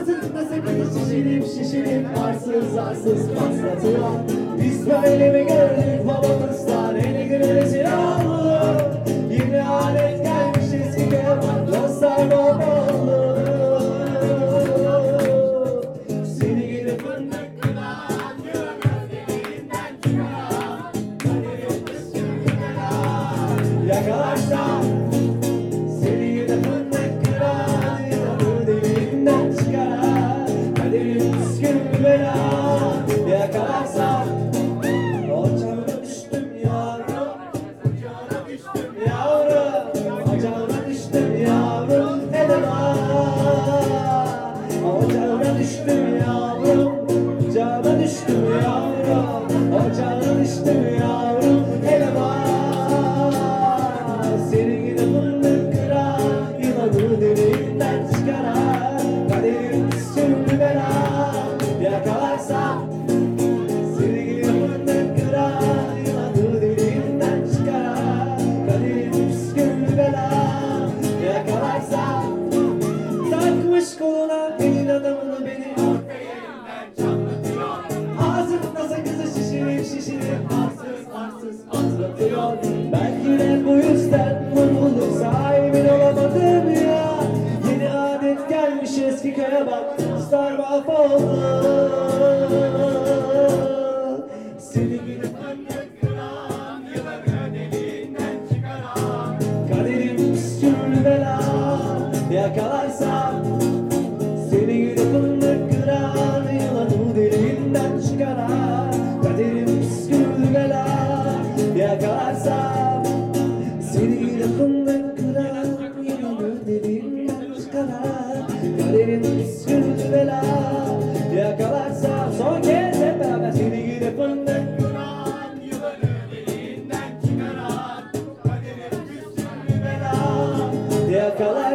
Ağzında sakızı şişirip arsız arsız patlatıyor. Biz böyle mi gördük babamızdan eli güneşi aldı. Yine alet gelmiş eski keman dostlar babalı. Seni gidip fındık kıran yılan deliğinden çıkaran kaderin püskürtüler yakalarsan. Seni gidip fındık kıran yılan deliğinden çıkaran kaderin püskürtüler yakalarsan. Ocağına düştüm yavrum, ocağına düştüm yavrum, ocağına düştüm yavrum, edemem. Ocağına düştüm yavrum, ocağına düştüm yavrum, ocağına düştüm yavrum, edemem. Seni gidip fındık kıran, yılanı deliğinden çıkaran kaderin püskürtü bela yakalarsa. Seni gidip fındık kıran, yılanı deliğinden çıkaran kaderin püskürtü bela yakalarsa. Takmış koluna elin adamını beni yerinden çatlatıyor. Ağzında sakızı şişirip arsız atlatıyor. Belki de bu yüzden mutluluk sahibin olamadım ya. Yeni adet gelmiş eski köye bak dostlar mahvoldu. Seni gidip fındık kıran, yılanı deliğinden çıkaran kaderin püskürtü bela yakalarsa. Seni gidip fındık kıran, yılanı deliğinden çıkaran kaderin püskürtü bela yakalarsa. Seni gidip fındık kıran, yılanı deliğinden çıkaran kaderin püskürtü bela yakalarsa. Son kez hep beraber. Seni gidip fındık kıran, yılanı deliğinden çıkaran kaderin püskürtü bela yakalarsa.